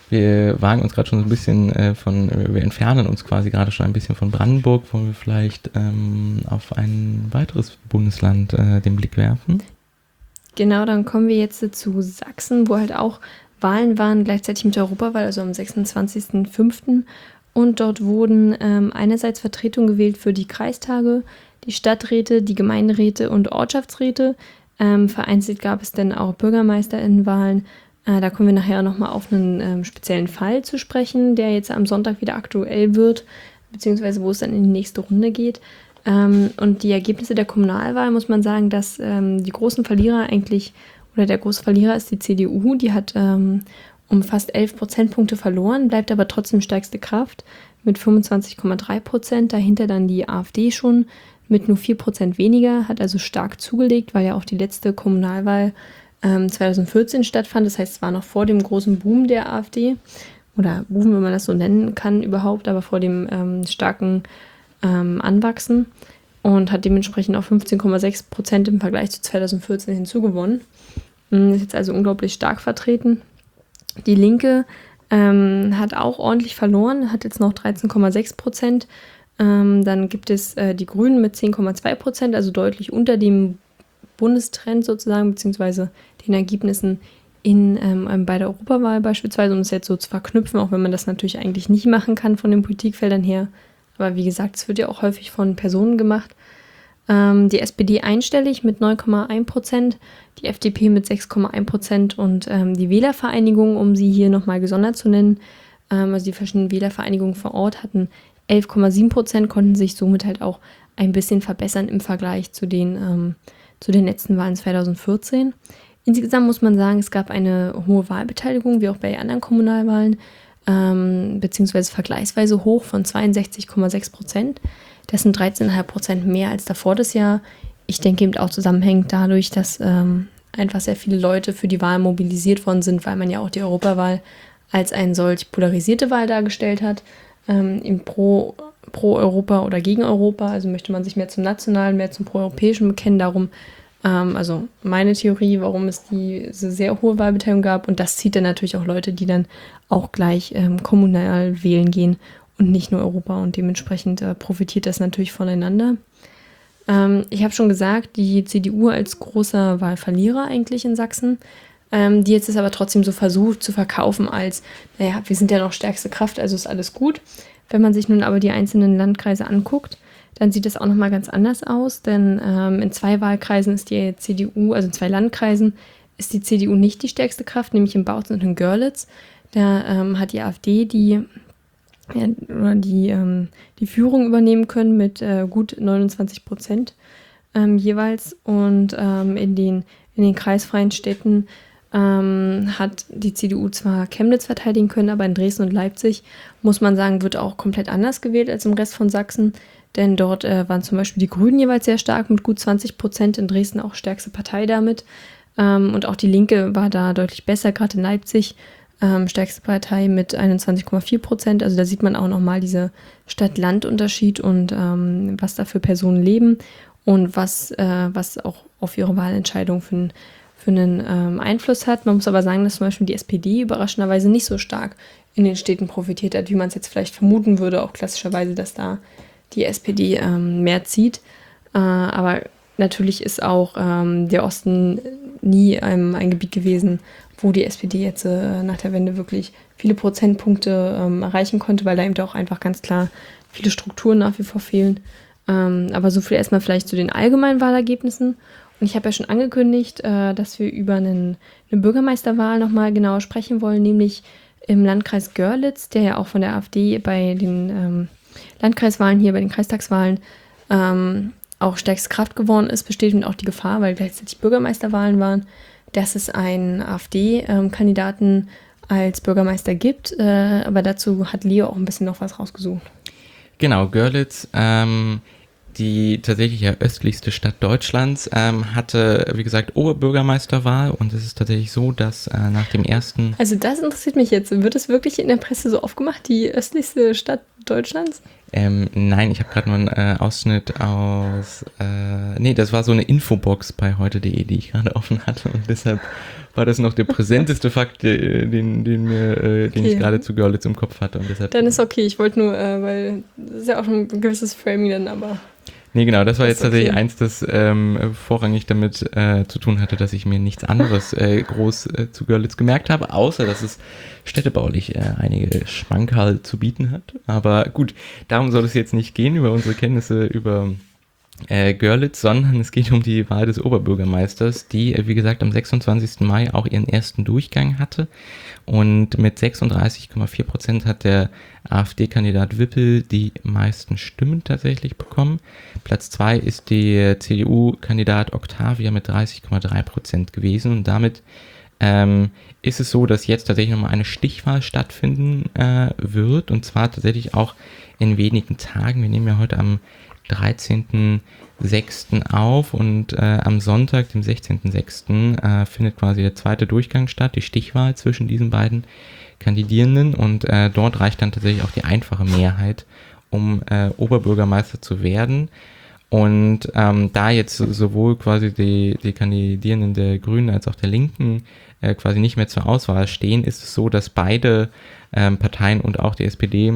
wir wagen uns gerade schon so ein bisschen äh, von, wir entfernen uns quasi gerade schon ein bisschen von Brandenburg, wollen wir vielleicht ähm, auf ein weiteres Bundesland äh, den Blick werfen? Genau, dann kommen wir jetzt zu Sachsen, wo halt auch Wahlen waren gleichzeitig mit der Europawahl, also am sechsundzwanzigsten fünften Und dort wurden ähm, einerseits Vertretungen gewählt für die Kreistage, die Stadträte, die Gemeinderäte und Ortschaftsräte. Ähm, vereinzelt gab es dann auch BürgermeisterInnenwahlen. Äh, da kommen wir nachher nochmal auf einen ähm, speziellen Fall zu sprechen, der jetzt am Sonntag wieder aktuell wird, beziehungsweise wo es dann in die nächste Runde geht. Ähm, und die Ergebnisse der Kommunalwahl muss man sagen, dass ähm, die großen Verlierer eigentlich Oder der große Verlierer ist die C D U, die hat ähm, um fast elf Prozentpunkte verloren, bleibt aber trotzdem stärkste Kraft mit fünfundzwanzig Komma drei Prozent. Dahinter dann die AfD schon mit nur vier Prozent weniger, hat also stark zugelegt, weil ja auch die letzte Kommunalwahl ähm, zweitausendvierzehn stattfand. Das heißt, es war noch vor dem großen Boom der AfD oder Boom, wenn man das so nennen kann überhaupt, aber vor dem ähm, starken ähm, Anwachsen und hat dementsprechend auch fünfzehn Komma sechs Prozent im Vergleich zu zweitausendvierzehn hinzugewonnen. Ist jetzt also unglaublich stark vertreten. Die Linke ähm, hat auch ordentlich verloren, hat jetzt noch dreizehn Komma sechs Prozent. Ähm, dann gibt es äh, die Grünen mit zehn Komma zwei Prozent, also deutlich unter dem Bundestrend sozusagen, beziehungsweise den Ergebnissen in, ähm, bei der Europawahl beispielsweise, um es jetzt so zu verknüpfen, auch wenn man das natürlich eigentlich nicht machen kann von den Politikfeldern her. Aber wie gesagt, es wird ja auch häufig von Personen gemacht. Ähm, die S P D einstellig mit neun Komma eins Prozent, die F D P mit sechs Komma eins Prozent und ähm, die Wählervereinigung, um sie hier nochmal gesondert zu nennen, ähm, also die verschiedenen Wählervereinigungen vor Ort hatten elf Komma sieben Prozent, konnten sich somit halt auch ein bisschen verbessern im Vergleich zu den, ähm, zu den letzten Wahlen zweitausendvierzehn. Insgesamt muss man sagen, es gab eine hohe Wahlbeteiligung, wie auch bei anderen Kommunalwahlen, ähm, beziehungsweise vergleichsweise hoch von zweiundsechzig Komma sechs Prozent. Das sind dreizehn Komma fünf Prozent mehr als davor das Jahr. Ich denke eben auch zusammenhängt dadurch, dass ähm, einfach sehr viele Leute für die Wahl mobilisiert worden sind, weil man ja auch die Europawahl als eine solch polarisierte Wahl dargestellt hat, ähm, im Pro, pro Europa oder gegen Europa. Also möchte man sich mehr zum Nationalen, mehr zum Proeuropäischen bekennen. Darum, ähm, also meine Theorie, warum es diese sehr hohe Wahlbeteiligung gab. Und das zieht dann natürlich auch Leute, die dann auch gleich ähm, kommunal wählen gehen und nicht nur Europa. Und dementsprechend äh, profitiert das natürlich voneinander. Ähm, ich habe schon gesagt, die C D U als großer Wahlverlierer eigentlich in Sachsen, ähm, die jetzt ist aber trotzdem so versucht zu verkaufen als, naja, wir sind ja noch stärkste Kraft, also ist alles gut. Wenn man sich nun aber die einzelnen Landkreise anguckt, dann sieht das auch nochmal ganz anders aus, denn ähm, in zwei Wahlkreisen ist die C D U, also in zwei Landkreisen, ist die C D U nicht die stärkste Kraft, nämlich in Bautzen und in Görlitz. Da ähm, hat die AfD die, ja, oder die, ähm, die Führung übernehmen können mit äh, gut neunundzwanzig Prozent ähm, jeweils. Und ähm, in, den, in den kreisfreien Städten ähm, hat die C D U zwar Chemnitz verteidigen können, aber in Dresden und Leipzig, muss man sagen, wird auch komplett anders gewählt als im Rest von Sachsen. denn dort äh, waren zum Beispiel die Grünen jeweils sehr stark mit gut zwanzig Prozent, in Dresden auch stärkste Partei damit. Ähm, und auch die Linke war da deutlich besser, gerade in Leipzig. Ähm, stärkste Partei mit einundzwanzig Komma vier Prozent. Also da sieht man auch nochmal diese Stadt-Land-Unterschied und ähm, was da für Personen leben und was, äh, was auch auf ihre Wahlentscheidung für, n, für einen ähm, Einfluss hat. Man muss aber sagen, dass zum Beispiel die S P D überraschenderweise nicht so stark in den Städten profitiert hat, wie man es jetzt vielleicht vermuten würde, auch klassischerweise, dass da die S P D ähm, mehr zieht. Äh, aber natürlich ist auch ähm, der Osten nie ähm, ein Gebiet gewesen, wo die S P D jetzt äh, nach der Wende wirklich viele Prozentpunkte ähm, erreichen konnte, weil da eben auch einfach ganz klar viele Strukturen nach wie vor fehlen. Ähm, aber so viel erstmal vielleicht zu den allgemeinen Wahlergebnissen. Und ich habe ja schon angekündigt, äh, dass wir über einen, eine Bürgermeisterwahl nochmal genauer sprechen wollen, nämlich im Landkreis Görlitz, der ja auch von der AfD bei den ähm, Landkreiswahlen hier, bei den Kreistagswahlen ähm, auch stärkste Kraft geworden ist, besteht eben auch die Gefahr, weil gleichzeitig Bürgermeisterwahlen waren, dass es einen AfD-Kandidaten als Bürgermeister gibt. Äh, aber dazu hat Leo auch ein bisschen noch was rausgesucht. Genau, Görlitz, ähm, die tatsächlich ja östlichste Stadt Deutschlands, ähm, hatte, wie gesagt, Oberbürgermeisterwahl und es ist tatsächlich so, dass äh, nach dem ersten... Also das interessiert mich jetzt. Wird es wirklich in der Presse so aufgemacht, die östlichste Stadt Deutschlands? Ähm, nein, ich habe gerade nur einen äh, Ausschnitt aus, äh, nee, das war so eine Infobox bei heute punkt de, die ich gerade offen hatte und deshalb war das noch der präsenteste Fakt, den, den, mir, äh, den okay. ich gerade zu Görlitz im Kopf hatte. Und deshalb, dann ist okay, ich wollte nur, äh, weil das ist ja auch schon ein gewisses Framing dann, aber... Nee, genau, das war das jetzt okay. tatsächlich eins, das ähm, vorrangig damit äh, zu tun hatte, dass ich mir nichts anderes äh, groß äh, zu Görlitz gemerkt habe, außer dass es städtebaulich äh, einige Schmankerl zu bieten hat. Aber gut, darum soll es jetzt nicht gehen, über unsere Kenntnisse über äh, Görlitz, sondern es geht um die Wahl des Oberbürgermeisters, die, äh, wie gesagt, am sechsundzwanzigsten Mai auch ihren ersten Durchgang hatte. Und mit sechsunddreißig Komma vier Prozent hat der AfD-Kandidat Wippel die meisten Stimmen tatsächlich bekommen. Platz zwei ist der C D U-Kandidat Octavia mit dreißig Komma drei Prozent gewesen. Und damit ähm, ist es so, dass jetzt tatsächlich nochmal eine Stichwahl stattfinden äh, wird. Und zwar tatsächlich auch in wenigen Tagen. Wir nehmen ja heute am dreizehnten sechsten auf und äh, am Sonntag, dem sechzehnten sechsten Äh, findet quasi der zweite Durchgang statt, die Stichwahl zwischen diesen beiden Kandidierenden und äh, dort reicht dann tatsächlich auch die einfache Mehrheit, um äh, Oberbürgermeister zu werden. Und ähm, da jetzt sowohl quasi die, die Kandidierenden der Grünen als auch der Linken äh, quasi nicht mehr zur Auswahl stehen, ist es so, dass beide ähm, Parteien und auch die S P D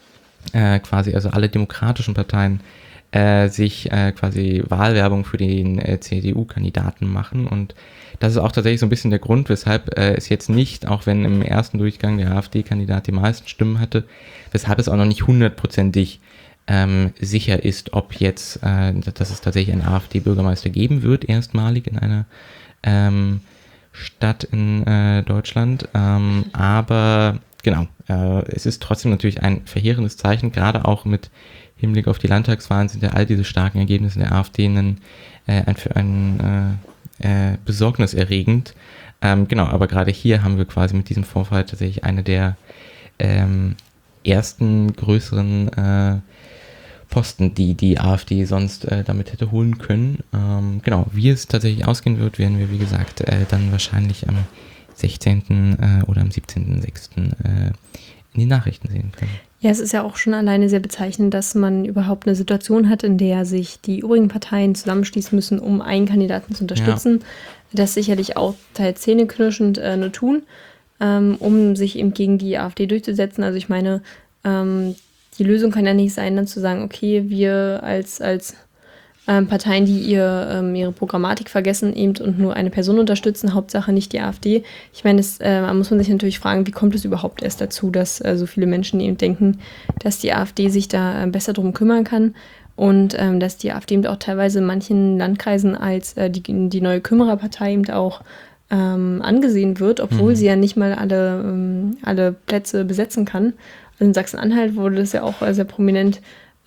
äh, quasi, also alle demokratischen Parteien, Äh, sich äh, quasi Wahlwerbung für den äh, C D U-Kandidaten machen und das ist auch tatsächlich so ein bisschen der Grund, weshalb äh, es jetzt nicht, auch wenn im ersten Durchgang der AfD-Kandidat die meisten Stimmen hatte, weshalb es auch noch nicht hundertprozentig ähm, sicher ist, ob jetzt, äh, dass es tatsächlich einen AfD-Bürgermeister geben wird, erstmalig in einer ähm, Stadt in äh, Deutschland, ähm, aber genau, äh, es ist trotzdem natürlich ein verheerendes Zeichen, gerade auch mit Hinblick auf die Landtagswahlen sind ja all diese starken Ergebnisse der AfD ein, äh, ein, ein äh, äh, besorgniserregend. Ähm, genau, aber gerade hier haben wir quasi mit diesem Vorfall tatsächlich eine der ähm, ersten größeren äh, Posten, die die AfD sonst äh, damit hätte holen können. Ähm, genau, wie es tatsächlich ausgehen wird, werden wir, wie gesagt, äh, dann wahrscheinlich am sechzehnten Äh, oder am siebzehnten sechsten Äh, in den Nachrichten sehen können. Ja, es ist ja auch schon alleine sehr bezeichnend, dass man überhaupt eine Situation hat, in der sich die übrigen Parteien zusammenschließen müssen, um einen Kandidaten zu unterstützen. Ja. Das sicherlich auch teils zähneknirschend äh, nur tun, ähm, um sich eben gegen die AfD durchzusetzen. Also ich meine, ähm, die Lösung kann ja nicht sein, dann zu sagen, okay, wir als, als ähm, Parteien, die ihr, ähm, ihre Programmatik vergessen eben und nur eine Person unterstützen, Hauptsache nicht die AfD. Ich meine, das äh, muss man sich natürlich fragen, wie kommt es überhaupt erst dazu, dass äh, so viele Menschen eben denken, dass die AfD sich da äh, besser drum kümmern kann und ähm, dass die AfD eben auch teilweise in manchen Landkreisen als äh, die, die neue Kümmererpartei eben auch ähm, angesehen wird, obwohl mhm. sie ja nicht mal alle, ähm, alle Plätze besetzen kann. Also in Sachsen-Anhalt wurde das ja auch äh, sehr prominent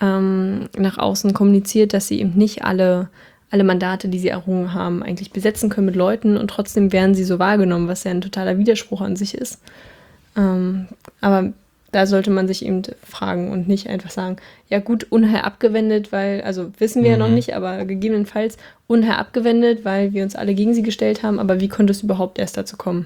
ähm, nach außen kommuniziert, dass sie eben nicht alle, alle Mandate, die sie errungen haben, eigentlich besetzen können mit Leuten und trotzdem werden sie so wahrgenommen, was ja ein totaler Widerspruch an sich ist. Ähm, aber da sollte man sich eben fragen und nicht einfach sagen, ja gut, Unheil abgewendet, weil, also wissen wir mhm. ja noch nicht, aber gegebenenfalls Unheil abgewendet, weil wir uns alle gegen sie gestellt haben, aber wie konnte es überhaupt erst dazu kommen?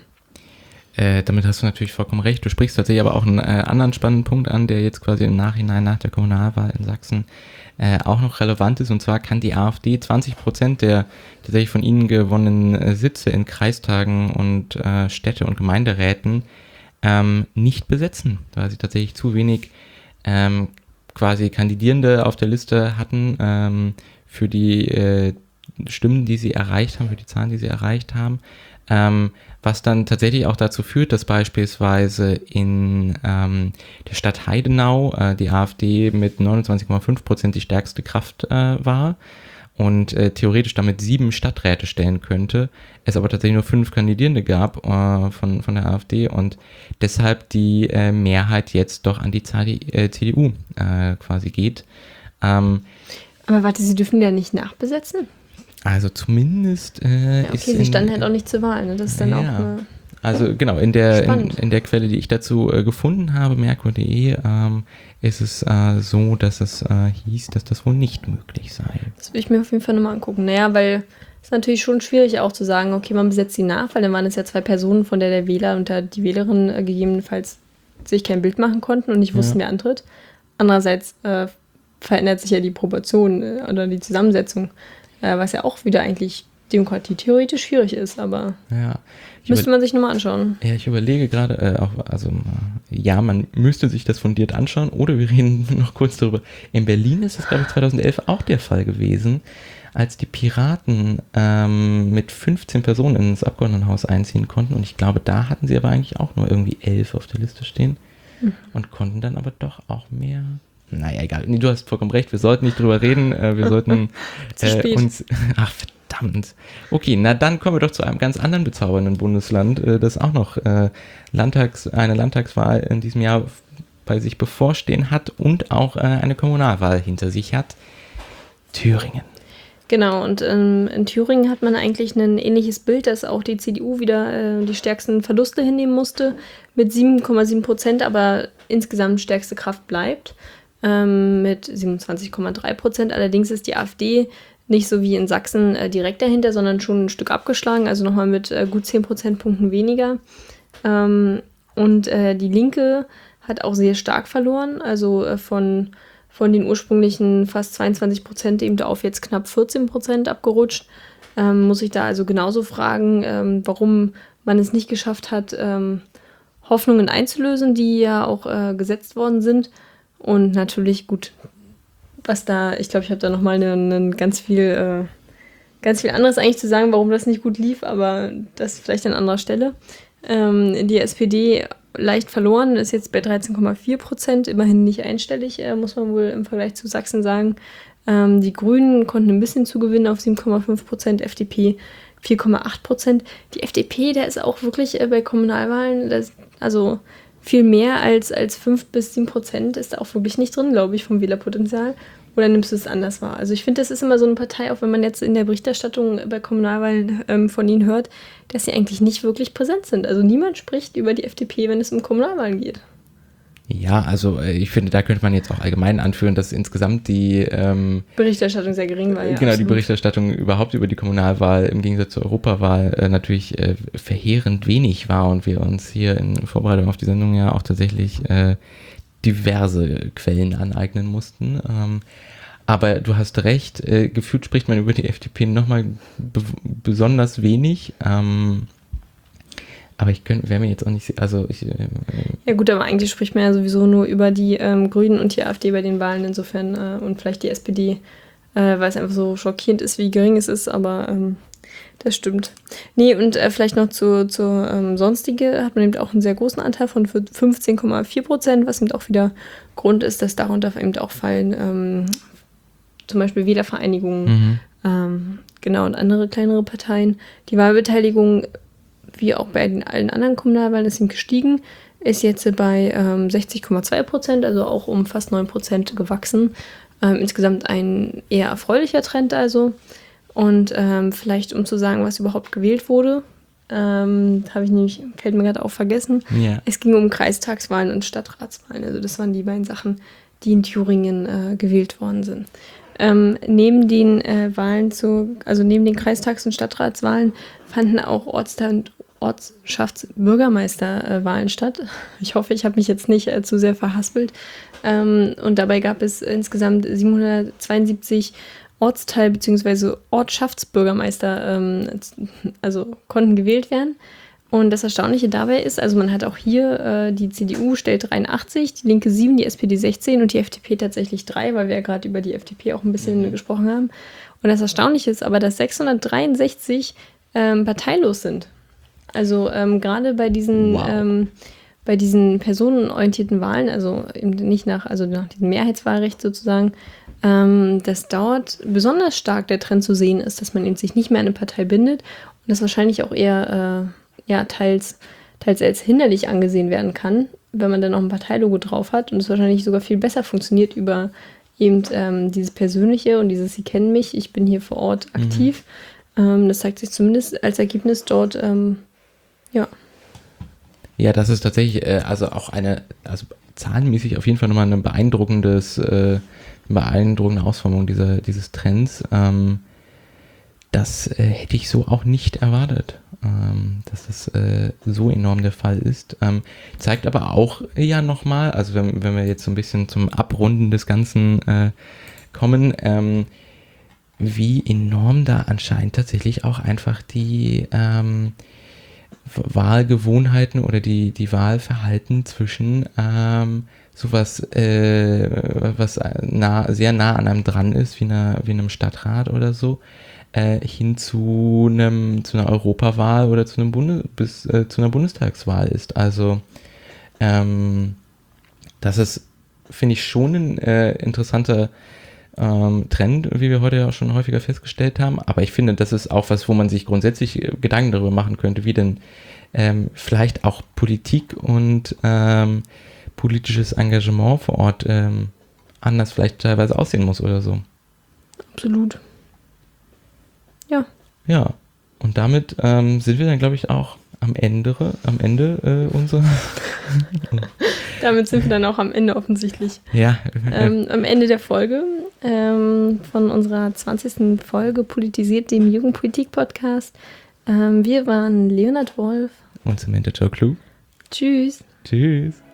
Äh, damit hast du natürlich vollkommen recht. Du sprichst tatsächlich aber auch einen äh, anderen spannenden Punkt an, der jetzt quasi im Nachhinein nach der Kommunalwahl in Sachsen äh, auch noch relevant ist. Und zwar kann die AfD zwanzig Prozent der tatsächlich von ihnen gewonnenen äh, Sitze in Kreistagen und äh, Städte- und Gemeinderäten ähm, nicht besetzen, weil sie tatsächlich zu wenig ähm, quasi Kandidierende auf der Liste hatten ähm, für die äh, Stimmen, die sie erreicht haben, für die Zahlen, die sie erreicht haben. Ähm, was dann tatsächlich auch dazu führt, dass beispielsweise in ähm, der Stadt Heidenau äh, die AfD mit neunundzwanzig Komma fünf Prozent die stärkste Kraft äh, war und äh, theoretisch damit sieben Stadträte stellen könnte, es aber tatsächlich nur fünf Kandidierende gab äh, von, von der AfD und deshalb die äh, Mehrheit jetzt doch an die C D U äh, quasi geht. Ähm, aber warte, sie dürfen ja nicht nachbesetzen? Also zumindest äh, ja, okay, ist sie in, standen halt auch nicht zur Wahl, ne? Das ist dann ja, auch eine, also genau, in der, in, spannend. in der Quelle, die ich dazu äh, gefunden habe, merkur punkt de, ähm, ist es äh, so, dass es äh, hieß, dass das wohl nicht möglich sei. Das will ich mir auf jeden Fall nochmal angucken. Naja, weil es ist natürlich schon schwierig auch zu sagen, okay, man besetzt sie nach, weil dann waren es ja zwei Personen, von der der Wähler und der, die Wählerin äh, gegebenenfalls sich kein Bild machen konnten und nicht wussten, ja. wer antritt. Andererseits äh, verändert sich ja die Proportion äh, oder die Zusammensetzung, äh, was ja auch wieder eigentlich Demokratie theoretisch schwierig ist, aber ja. müsste man sich nochmal anschauen. Ja, ich überlege gerade, äh, auch, also äh, ja, man müsste sich das fundiert anschauen oder wir reden noch kurz darüber. In Berlin ist es, glaube ich, zweitausendelf auch der Fall gewesen, als die Piraten ähm, mit fünfzehn Personen ins Abgeordnetenhaus einziehen konnten und ich glaube, da hatten sie aber eigentlich auch nur irgendwie elf auf der Liste stehen mhm. und konnten dann aber doch auch mehr... Naja, egal. Nee, du hast vollkommen recht, wir sollten nicht drüber reden, äh, wir sollten äh, uns... Ach, verdammt. Okay, na dann kommen wir doch zu einem ganz anderen bezaubernden Bundesland, äh, das auch noch äh, Landtags, eine Landtagswahl in diesem Jahr bei sich bevorstehen hat und auch äh, eine Kommunalwahl hinter sich hat. Thüringen. Genau, und ähm, in Thüringen hat man eigentlich ein ähnliches Bild, dass auch die C D U wieder äh, die stärksten Verluste hinnehmen musste, mit sieben Komma sieben Prozent, aber insgesamt stärkste Kraft bleibt, ähm, mit siebenundzwanzig Komma drei Prozent. Allerdings ist die AfD nicht so wie in Sachsen äh, direkt dahinter, sondern schon ein Stück abgeschlagen, also nochmal mit äh, gut zehn Prozentpunkten weniger. Ähm, und äh, die Linke hat auch sehr stark verloren, also äh, von... von den ursprünglichen fast zweiundzwanzig Prozent eben auf jetzt knapp vierzehn Prozent abgerutscht. Ähm, muss ich da also genauso fragen, ähm, warum man es nicht geschafft hat, ähm, Hoffnungen einzulösen, die ja auch äh, gesetzt worden sind. Und natürlich, gut, was da, ich glaube, ich habe da nochmal ne, ne, ganz viel äh, ganz viel anderes eigentlich zu sagen, warum das nicht gut lief, aber das vielleicht an anderer Stelle. Ähm, die S P D leicht verloren, ist jetzt bei dreizehn Komma vier Prozent, immerhin nicht einstellig, äh, muss man wohl im Vergleich zu Sachsen sagen. Ähm, die Grünen konnten ein bisschen zugewinnen auf sieben Komma fünf Prozent, F D P vier Komma acht Prozent. Die F D P, der ist auch wirklich äh, bei Kommunalwahlen, das, also viel mehr als, als fünf bis sieben Prozent ist da auch wirklich nicht drin, glaube ich, vom Wählerpotenzial. Oder nimmst du es anders wahr? Also ich finde, das ist immer so eine Partei, auch wenn man jetzt in der Berichterstattung bei Kommunalwahlen ähm, von ihnen hört, dass sie eigentlich nicht wirklich präsent sind. Also niemand spricht über die F D P, wenn es um Kommunalwahlen geht. Ja, also ich finde, da könnte man jetzt auch allgemein anführen, dass insgesamt die ähm, Berichterstattung sehr gering war. Ja, genau, absolut. Die Berichterstattung überhaupt über die Kommunalwahl im Gegensatz zur Europawahl äh, natürlich äh, verheerend wenig war und wir uns hier in Vorbereitung auf die Sendung ja auch tatsächlich äh, diverse Quellen aneignen mussten. Ähm, aber du hast recht, äh, gefühlt spricht man über die F D P nochmal be- besonders wenig. Ähm, aber ich könnte, wäre mir jetzt auch nicht, also ich... Äh, ja gut, aber eigentlich spricht man ja sowieso nur über die ähm, Grünen und die AfD bei den Wahlen insofern äh, und vielleicht die S P D, äh, weil es einfach so schockierend ist, wie gering es ist, aber ähm, das stimmt. Nee, und äh, vielleicht noch zu, zu ähm, Sonstige hat man eben auch einen sehr großen Anteil von fünfzehn Komma vier Prozent, was eben auch wieder Grund ist, dass darunter eben auch fallen ähm, zum Beispiel Wählervereinigungen, mhm. ähm, genau, und andere kleinere Parteien. Die Wahlbeteiligung, wie auch bei den allen anderen Kommunalwahlen, ist eben gestiegen, ist jetzt bei ähm, sechzig Komma zwei Prozent, also auch um fast neun Prozent gewachsen. Ähm, insgesamt ein eher erfreulicher Trend also. Und ähm, vielleicht, um zu sagen, was überhaupt gewählt wurde, Ähm, habe ich nämlich, fällt mir gerade auf, vergessen. Ja. Es ging um Kreistagswahlen und Stadtratswahlen. Also das waren die beiden Sachen, die in Thüringen äh, gewählt worden sind. Ähm, neben den äh, Wahlen zu, also neben den Kreistags- und Stadtratswahlen fanden auch Ortsteil- und Ortschaftsbürgermeisterwahlen äh, statt. Ich hoffe, ich habe mich jetzt nicht äh, zu sehr verhaspelt. Ähm, und dabei gab es insgesamt siebenhundertzweiundsiebzig Ortsteil- bzw. Ortschaftsbürgermeister, ähm, also konnten gewählt werden. Und das Erstaunliche dabei ist, also man hat auch hier, äh, die C D U stellt dreiundachtzig, die Linke sieben, die S P D sechzehn und die F D P tatsächlich drei, weil wir ja gerade über die F D P auch ein bisschen mhm. gesprochen haben. Und das Erstaunliche ist aber, dass sechshundertdreiundsechzig ähm, parteilos sind. Also ähm, gerade bei diesen, wow. ähm, bei diesen personenorientierten Wahlen, also eben nicht nach, also nach diesem Mehrheitswahlrecht sozusagen, ähm, dass dort besonders stark der Trend zu sehen ist, dass man eben sich nicht mehr an eine Partei bindet und das wahrscheinlich auch eher äh, ja, teils, teils als hinderlich angesehen werden kann, wenn man dann noch ein Parteilogo drauf hat und es wahrscheinlich sogar viel besser funktioniert über eben ähm, dieses Persönliche und dieses Sie kennen mich, ich bin hier vor Ort aktiv. Mhm. Ähm, das zeigt sich zumindest als Ergebnis dort, ähm, ja. Ja, das ist tatsächlich, äh, also auch eine, also zahlenmäßig auf jeden Fall nochmal eine beeindruckendes, äh, beeindruckende Ausformung dieser, dieses Trends. Ähm, das äh, hätte ich so auch nicht erwartet. Ähm, dass das äh, so enorm der Fall ist. Ähm, zeigt aber auch ja nochmal, also wenn, wenn wir jetzt so ein bisschen zum Abrunden des Ganzen äh, kommen, ähm, wie enorm da anscheinend tatsächlich auch einfach die ähm, Wahlgewohnheiten oder die, die Wahlverhalten zwischen ähm, sowas, äh, was nah, sehr nah an einem dran ist, wie, einer, wie einem Stadtrat oder so, Äh, hin zu einem zu einer Europawahl oder zu einem Bundes bis äh, zu einer Bundestagswahl ist. Also ähm, das ist, finde ich, schon ein äh, interessanter ähm, Trend, wie wir heute ja auch schon häufiger festgestellt haben. Aber ich finde, das ist auch was, wo man sich grundsätzlich Gedanken darüber machen könnte, wie denn ähm, vielleicht auch Politik und ähm, politisches Engagement vor Ort ähm, anders vielleicht teilweise aussehen muss oder so. Absolut. Ja. Ja, und damit ähm, sind wir dann, glaube ich, auch am Ende, am Ende äh, unserer... Damit sind wir dann auch am Ende offensichtlich. Ja. Ähm, am Ende der Folge ähm, von unserer zwanzigsten Folge Politisiert, dem Jugendpolitik-Podcast. Ähm, wir waren Leonhard Wolf Und Samantha Jo Klug. Tschüss. Tschüss.